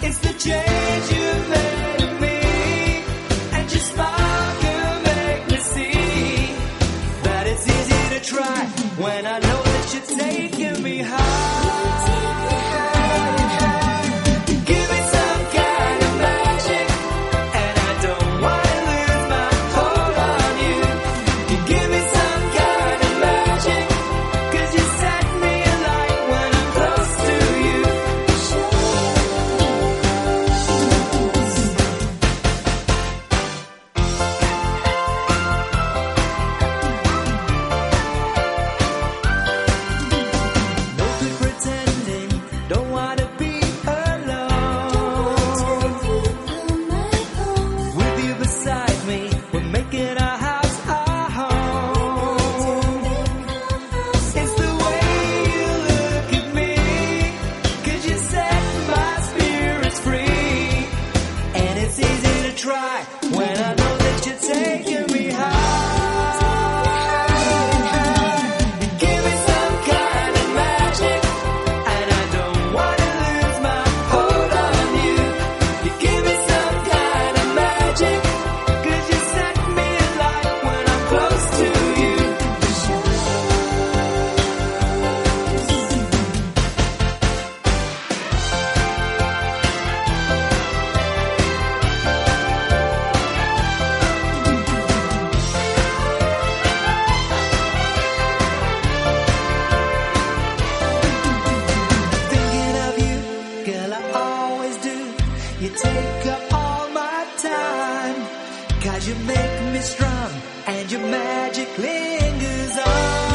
It's the change you made in me, and your smile can make me see that it's easy to try when I know that you're taking me high. Give me some kind of magic, and I don't wanna lose my hold on you. You give me some kind of magic, 'cause you set me alight when I'm close to you. No good pretending, don't wanna be alone. With you beside me, we're making our house our home. It's the way you look at me, 'cause you set my spirits free. And it's easy to try when I know that you're taking me high. You give me some kind of magic, and I don't wanna lose my hold on you. You give me some kind of magic, 'cause you set me alight when I'm close to you. Thinking of you, girl, I always do. You take up all my time, 'cause you make me strong, and your magic lingers on.